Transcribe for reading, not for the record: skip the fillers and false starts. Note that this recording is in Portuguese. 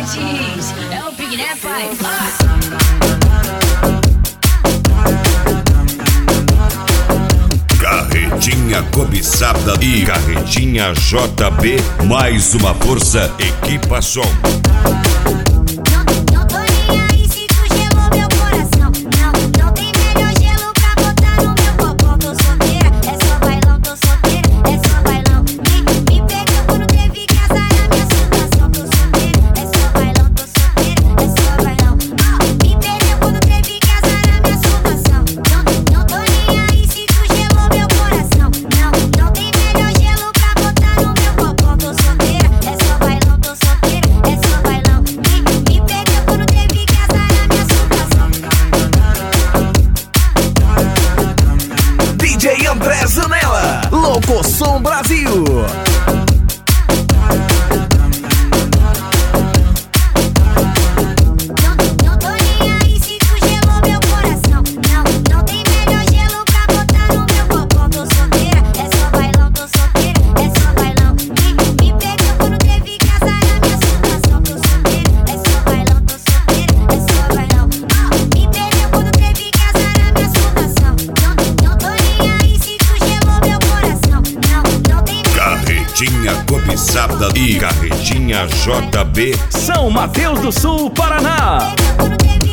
Martins, é o Pig, né, pai? Carretinha cobiçada e carretinha JB, mais uma força, equipa som. Não tô nem aí se tu gelou meu coração. Não tem melhor gelo pra botar no meu copão. Tô solteira, é só bailão, tô solteira, é só bailão. Me perdeu quando teve que azar a minha situação. Tô solteira, é só bailão, tô solteira, é só bailão. Me perdeu quando teve que azar a minha situação. Não tô nem aí se tu gelou meu coração. Não tem melhor gelo pra botar no meu copão. Tô solteira, é só bailão, tô solteira, é só bailão. Me perdeu quando teve que azar a minha situação. DJ André Zanella, Locosom Brasil. Não tô nem aí se tu gelou meu coração. Não tem melhor gelo pra botar no meu copão. Tô solteira, é só bailão, tô solteira, é só bailão. Me perdeu quando teve que azar a minha situação. Tô solteira, é só bailão, tô solteira, é só bailão. Me perdeu quando teve que azar a minha situação. Não tô nem aí se tu gelou meu coração. Não tem Carretinha cobiçada e carretinha JB. São Mateus do Sul, Paraná. melhor quando teve